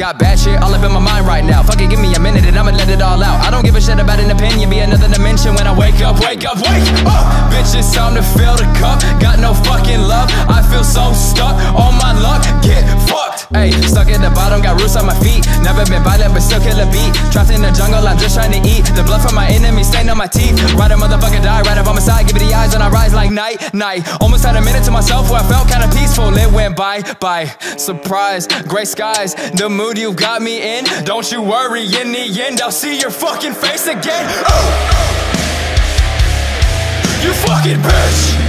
Got bad shit all up in my mind right now. Fuck it, give me a minute and I'ma let it all out. I don't give a shit about an opinion, be another dimension when I wake up, wake up, wake up. Bitch, it's time to fill the cup. Got no fucking love, I feel so stuck. All my luck, get fucked. Ayy, stuck at the bottom, got roots on my feet. Never been violent, but still kill a beat. Trapped in the jungle, I'm just trying to eat. The blood from my enemies stained on my teeth. Ride a motherfucker die, right up on my side. Give it the eyes and I rise like night. Almost had a minute to myself where I felt kinda peaceful. It went by. Surprise, gray skies, the mood you got me in. Don't you worry, in the end I'll see your fucking face again. You fucking bitch.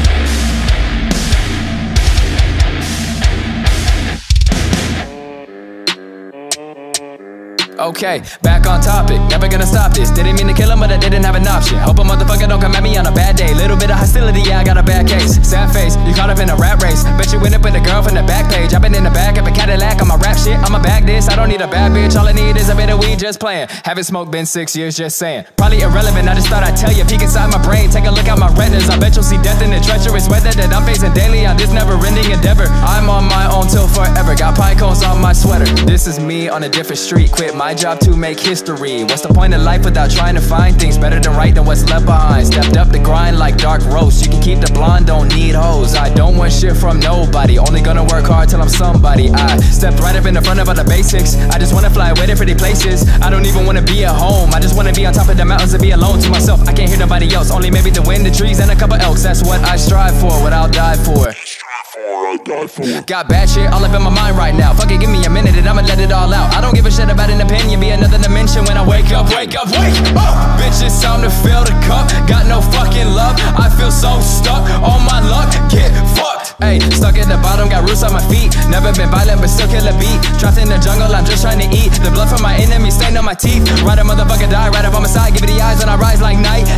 Okay, back on topic, never gonna stop this. Didn't mean to kill him, but I didn't have an option. Hope a motherfucker don't come at me on a bad day. Little bit of hostility, yeah, I got a bad case. Sad face, you caught up in a rap race. Bet you went up with a girl from the back page. I've been in the back of a Cadillac on my rap shit. I'ma bag this, I don't need a bad bitch. All I need is a bit of weed, just playing. Haven't smoked, been 6 years, just saying. Probably irrelevant, I just thought I'd tell you. Peek inside my brain, take a look at my retinas. I bet you'll see death in the treacherous weather that I'm facing daily on this never-ending endeavor. I'm on my own till forever, got pine cones on my sweater. This is me on a different street, quit my job to make history. What's the point of life without trying to find things better than right than what's left behind? Stepped up the grind like dark roast. You can keep the blonde, don't need hoes. I don't want shit from nobody, only gonna work hard till I'm somebody. I stepped right up in the front of all the basics. I just wanna fly away to pretty places. I don't even wanna be at home, I just wanna be on top of the mountains and be alone to myself. I can't hear nobody else, only maybe the wind, the trees, and a couple elks. That's what I strive for, what I'll die for. Got bad shit all up in my mind right now. Fuck it, give me a minute and I'ma let it all out. I don't give a shit about an opinion, be another dimension when I wake up, wake up, wake up. Bitch, it's time to fill the cup. Got no fucking love, I feel so stuck. All my luck, get fucked. Ayy, stuck at the bottom, got roots on my feet. Never been violent, but still kill a beat. Trapped in the jungle, I'm just trying to eat. The blood from my enemies stained on my teeth. Ride a motherfucker die, right up on my side. Give it the eyes and I rise like night.